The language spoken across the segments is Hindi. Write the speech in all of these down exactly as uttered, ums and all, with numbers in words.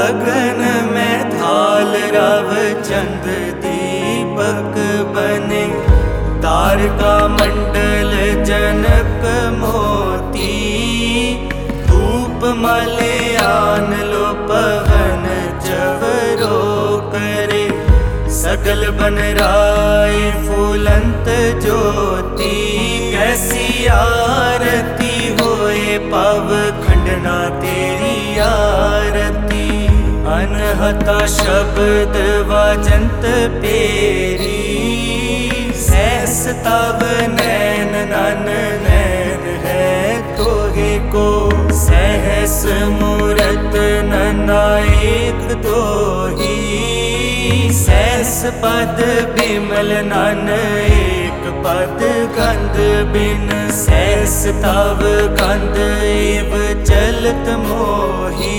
गगन में थाल रव चंद दीपक बने, तारका मंडल जनक मोती। धूप मलयान लो पवन जवरो करे, सगल बन राय फूलंत ज्योति। कैसी आरती होए पव खंडना तेरी आरती। अनहता शब्द वाजंत पेरी, सहस तव नैन नन नैन है तोहे को। सहस मूरत ननाएक तोही, सहस पद बिमल नन एक पद गंध बिन। सहस तव गंध एव चलत मोही,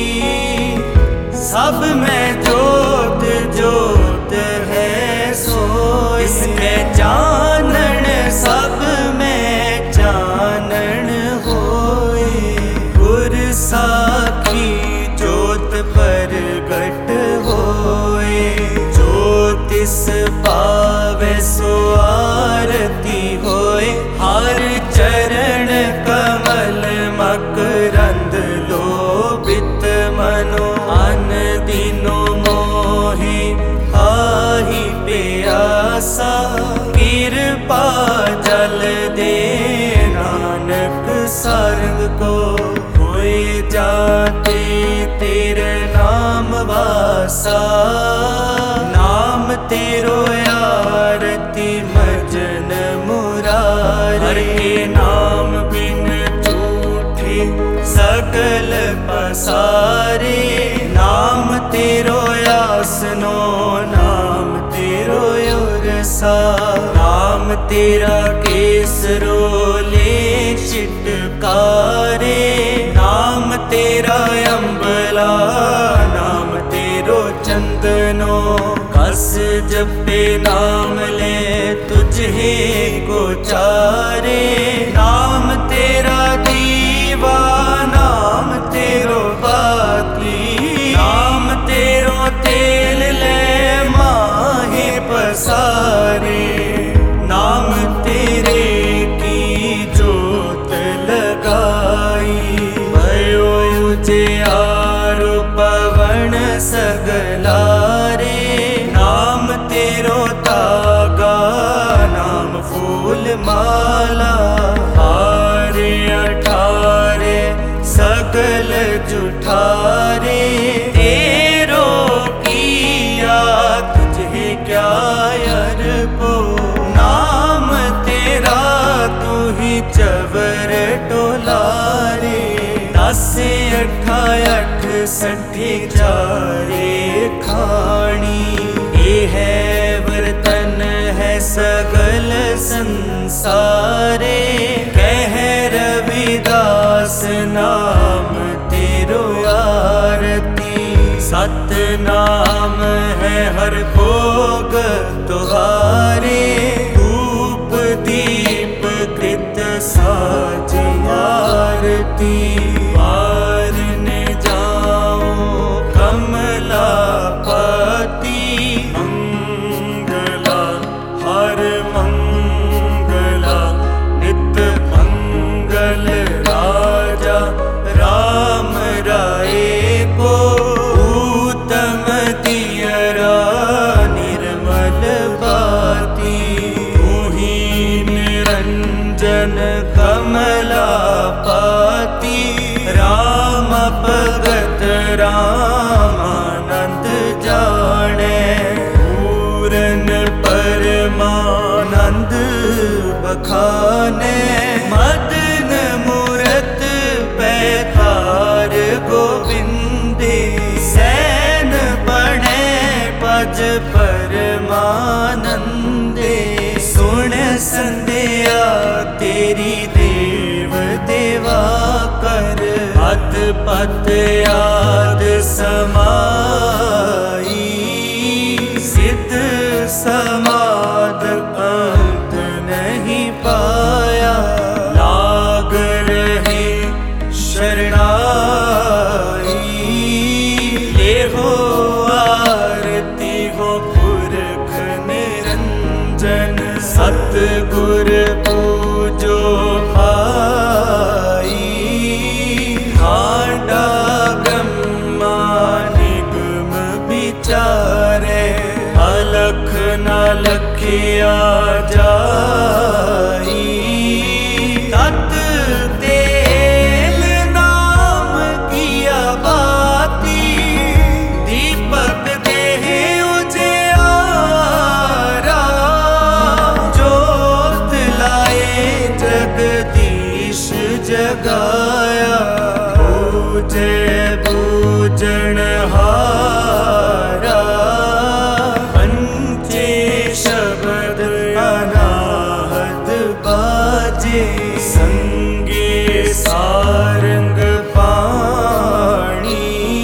सब में जोत जोत है सोई। इसके जानन सब में जानन होए, गुर साखी जोत प्रगट होए। ज्योतिष पावे सो आरती होए, हर चरण कमल मकरंद लोभित मनो। अन दिनो मोहि आहि प्यासा, कृपा जल दे नानक सारंग को। होए जाते तेरे नाम वासा, नाम तेरो आरती मजन मुरारे। हर के नाम बिन झूठे सकल पसारे, नाम तेरो आसनो नाम तेरो उरसा। नाम तेरा केसरो ले चिटकारे, नाम तेरा अम्बला नाम तेरो चंदनो। कस जपे नाम ले तुझे गोचारे, नाम तेरा दीवा नाम तेरो बाती। नाम तेरो तेल ले माहे पसारे, नाम तेरे की जोत लगाई। भयो उजियारो पवन सगलारे, नाम तेरो तागा नाम फूल माला। हारे अठारे सगल जुठारे, तेरो किया तुझे क्या अरबो। नाम तेरा तू ही चवर टोलारे, दस अठा अठ सठी चारे खानी। ये है वर्तन है सगल संसारे, कह रविदास नाम तेरो आरती। सतनाम है हर भोग तुहारे, धूप दीप कृत साज आरती। वारने जाओ कमला पति, मंगला हर मंगला नित मंगल राजा। राम राय को उत्तम दियरा निर्मल बाती। तू ही निरंजन कमला पाती, राम भगत रामानंद जाने। पूरन परमानंद बखाने, मदन मूरत पैतार गोविंदे। सैन पढ़े पज परमानंदे, सुन संध्या तेरी देव देवा कर। पद पद याद समाई, सिद्ध समाद अंत नहीं पाया। लाग रहे शरणाई, ले जगाया। पूजे पूजन हारा पंचे शब्द अनाहत बाजे। संगे सारंग पाणी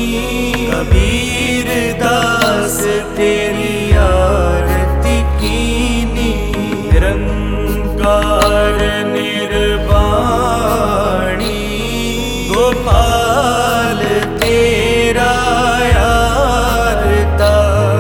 कबीर दास तेरी आरती कीनी। निरंकार निर्वाणी गोपाल तेरा यारता।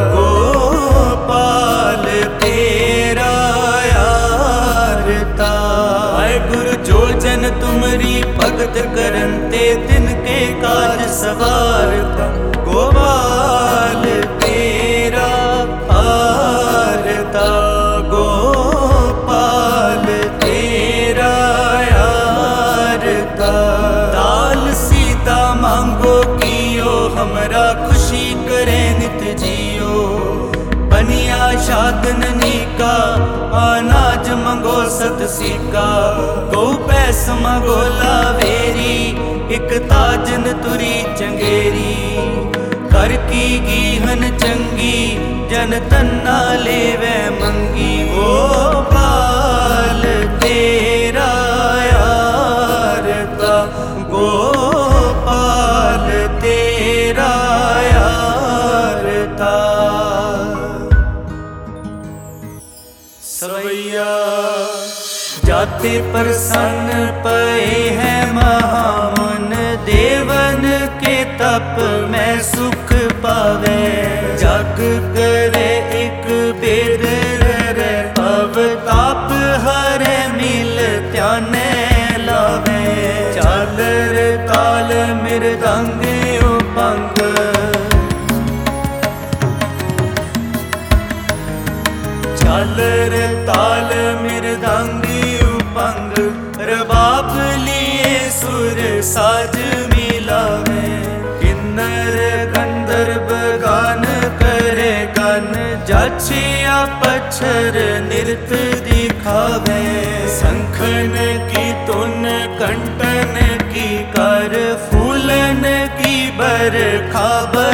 गोपाल तेरा यारता। आए गुरु जो जन तुमरी भगत करन ते तिनके काज सवारता। गोपाल तेरा आरता। गोपाल तेरा यारता। दाल सीता मांगो कियो हमरा खुशी करे नित जियो। बनिया शादननी का अनाज मंगो सत सीका। गौ पैस मंगो लावेरी एक ताजन तुरी चंगेरी। कर की गीहन चंगी जन तन्ना लेवे मंगी। गोपाल तेरा यारता। गोपाल तेरा यारता। सवैया जाते प्रसन्न पए है महामन। देवन के तप में सुख पावे। जग करे एक बेद रे अवताप हरे मिल त्याने लावे। चालर ताल मृदंग उपंग। चालर ताल मृदंग उपंग। रबाब लिए सुर साज मिलावे। किन्नर गंधर्व गान करे गान। जाछिया पच्छर नृत दिखावे। शंखन की तुन कंटन की कर। फूलन की बरखा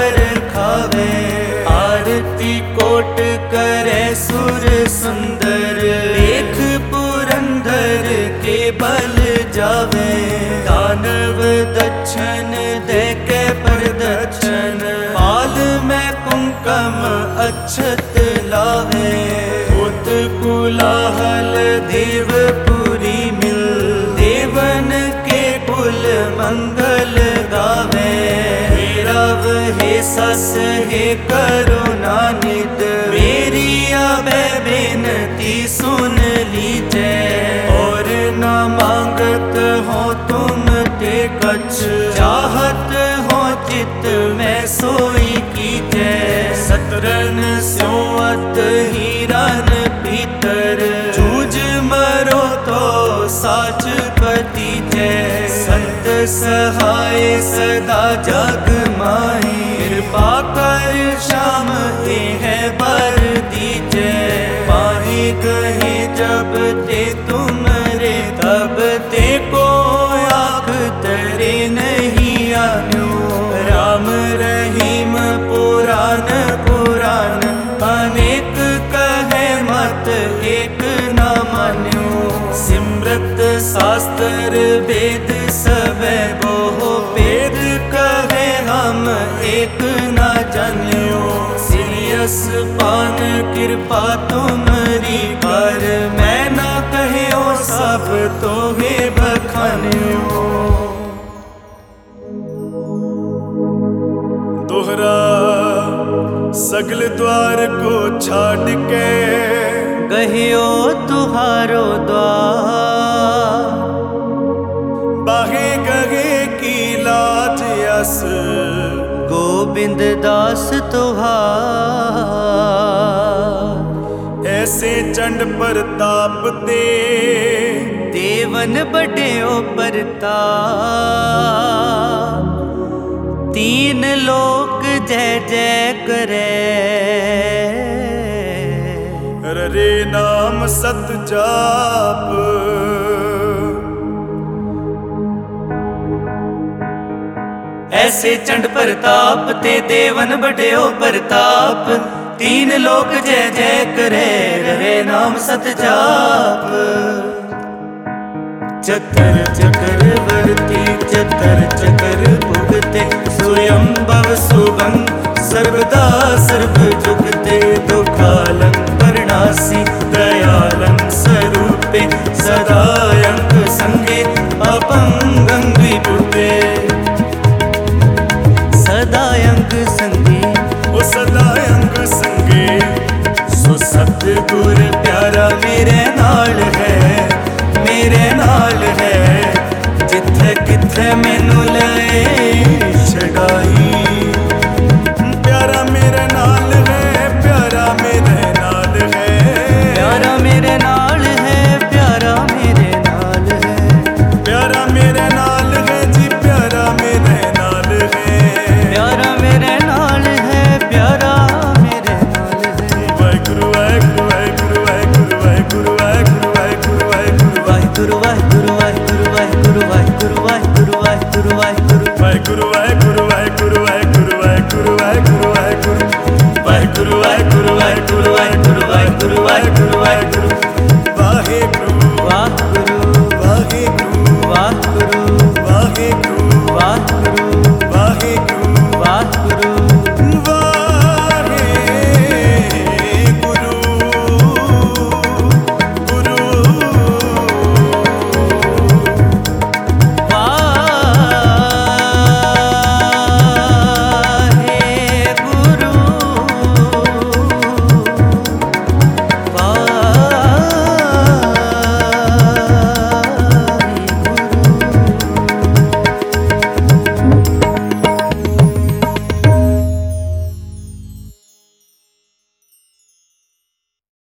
बरखावे। आरती कोट करे सुर सुंदर। देख पुरंदर के बल जावे। दानव दक्षिण दे के प्रदक्षिण। पाल में कुंकम अक्षत लावे। उत कुलाहल देवपुरी मिल। देवन के कुल मंगल गावे। मेरा हे सस हे करुणा निध। मेरी अबे बेनती सुन लीजे। और न मांगत हो तुम ते कछ। चाहत हो चित में सोई कीजे। सतरन स्योत हीरन पीतर। जूझ मरो तो साच पति जय। संत सहाय सदा जग माही। कृपा कर श्याम ते है बर दीजे। पाही कहे जब ते तुमरे तब ते को आँख तरे नहीं आन्यो। राम रहीम पुराण पुराण। अनेक कहे मत एक न मान्यो। सिमरत शास्त्र वेद सब बहु वेद कहे हम एक न जान्यो। सिरियस पान कृपा तुमरी पर। मैं न कहो सब तो हे बखान्यो। दोहरा सगल द्वार को छाड़ के। कहियो तुहारो द्वार। बाहे गगे की लाज यस। गोविंद दास तुहार। ऐसे चंड प्रताप ते। देवन बड़े प्रताप। तीन लोक जय जय करे। रे नाम सत जाप। ऐसे चंड प्रताप ते देवन बड़ेओ प्रताप। तीन लोक जय जय करे रहे नाम सत जाप। चतर चक्रवर्ती चतर चकर भुगते स्वयंभव सुबंग सर्वदा सर्व जुगते। दुखालं परणासी दयालं स्वरूपे सदा अंग संगे अपंगं विभुते। सदा अंग संगे ओ सदा अंग संगे सो सतगुर प्यारा मेरे नाल है मेरे नाल है। जिथे किथे मैनू